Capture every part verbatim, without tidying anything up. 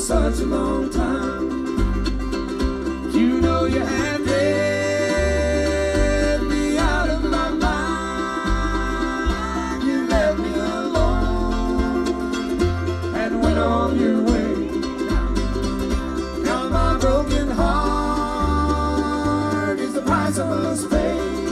such a long time. You know you had left me out of my mind. You left me alone and went on your way. Now my broken heart is the price I must pay.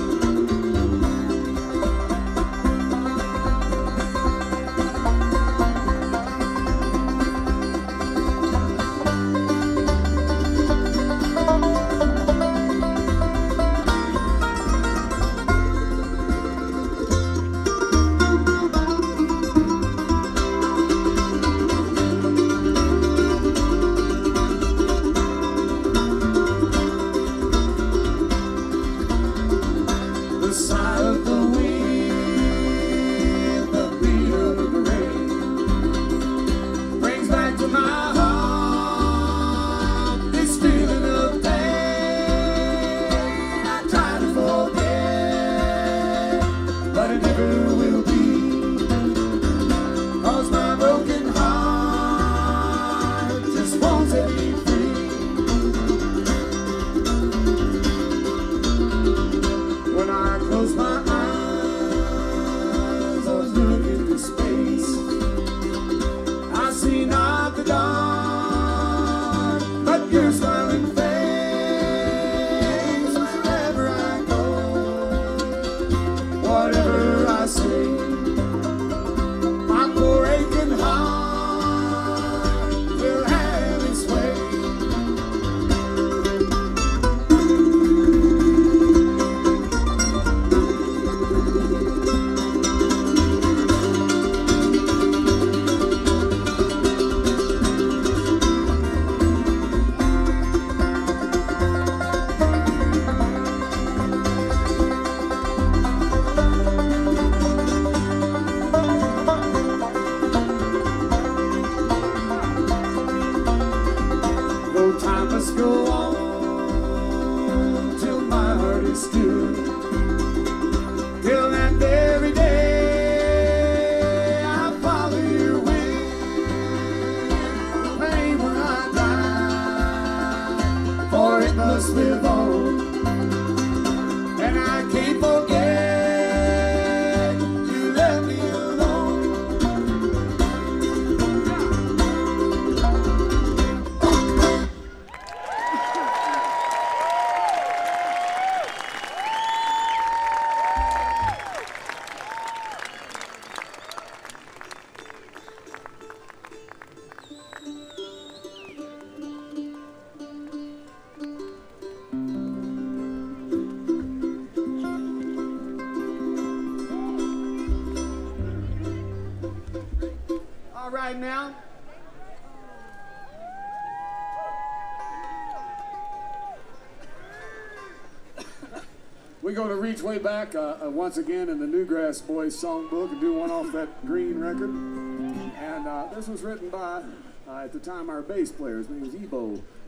Right now, we're going to reach way back uh, uh, once again in the Newgrass Boys songbook and do one off that green record. And uh, this was written by, uh, at the time, our bass player. His name was Ebo